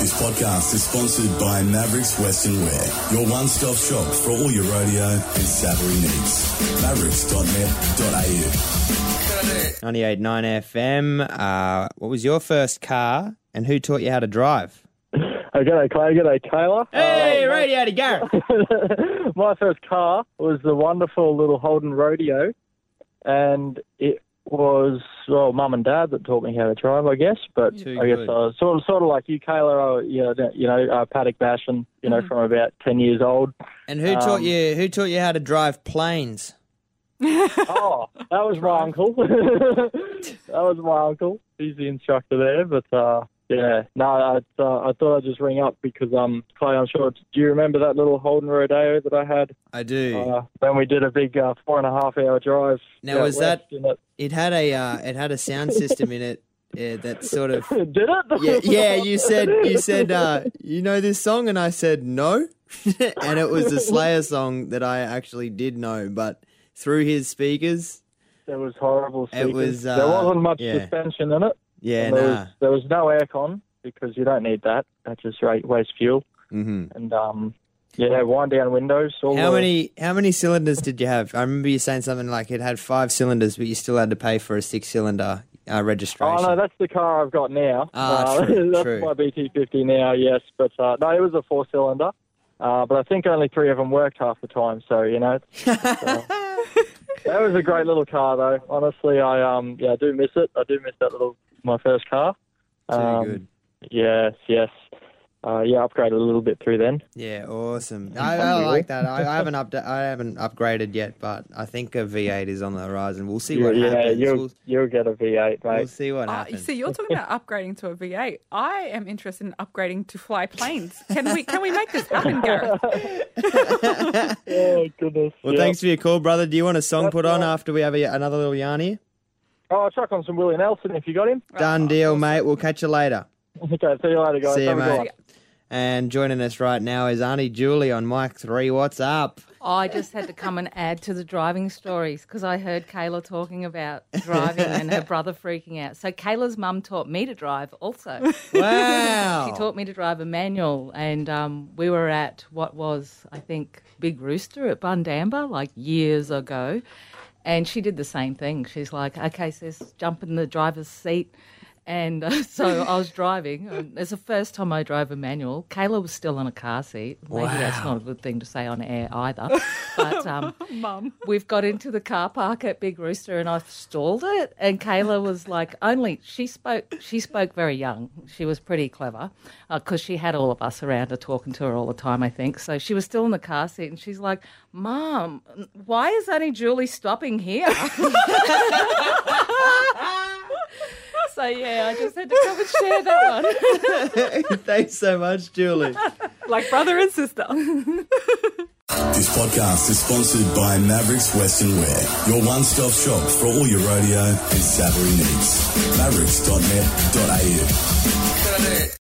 This podcast is sponsored by Mavericks Western Wear, your one-stop shop for all your rodeo and safari needs. Mavericks.net.au. 98.9 FM. What was your first car and who taught you how to drive? G'day, Clay. G'day, Kayla. Hey, Radio Gareth. My first car was the wonderful little Holden Rodeo, and it was, well, Mum and Dad that taught me how to drive, I guess. But I guess I was sort of like you, Kayla. Paddock bashing, from about 10 years old. And who taught you? Who taught you how to drive planes? Oh, that was my uncle. He's the instructor there, but I thought I'd just ring up because Clay, I'm sure. Do you remember that little Holden Rodeo that I had? I do. When we did a big 4.5 hour drive. Now was that? It had a sound system in it that sort of. Did it? Yeah. You said you know this song, and I said no, and it was the Slayer song that I actually did know, but through his speakers. There was horrible speakers. It was. There wasn't much suspension in it. Yeah, there was no aircon because you don't need that. That just wastes fuel. Mm-hmm. And wind down windows. How many cylinders did you have? I remember you saying something like it had 5 cylinders, but you still had to pay for a 6-cylinder registration. Oh no, that's the car I've got now. True. That's my BT50 now. Yes, but no, it was a 4-cylinder. But I think only 3 of them worked half the time. So that was a great little car, though. Honestly, I do miss it. I do miss my first car. Too good. Yes. Upgraded a little bit through then. Yeah, awesome. I like that. I haven't upgraded yet, but I think a V8 is on the horizon. We'll see what happens. You'll get a V8, mate. We'll see what happens. See, you're talking about upgrading to a V8. I am interested in upgrading to fly planes. Can we make this happen, Gareth? Oh goodness. Well, thanks for your call, brother. Do you want a song put on after we have another little yarn here? Oh, I'll chuck on some Willie Nelson if you got him. Done deal, mate. We'll catch you later. Okay, see you later, guys. See you, mate. And joining us right now is Auntie Julie on Mic 3. What's up? I just had to come and add to the driving stories because I heard Kayla talking about driving and her brother freaking out. So Kayla's mum taught me to drive also. Wow. She taught me to drive a manual, and we were at what was, I think, Big Rooster at Bundamba like years ago, and she did the same thing. She's like, okay, sis, jump in the driver's seat. And so I was driving. It's the first time I drove a manual. Kayla was still in a car seat. Maybe that's not a good thing to say on air either. But Mum, we've got into the car park at Big Rooster and I've stalled it. And Kayla was like, she spoke very young. She was pretty clever because she had all of us around her talking to her all the time, I think. So she was still in the car seat and she's like, Mum, why is Auntie Julie stopping here? So, I just had to come and share that one. Thanks so much, Julie. like brother and sister. This podcast is sponsored by Mavericks Western Wear, your one-stop shop for all your rodeo and safari needs. Mavericks.net.au.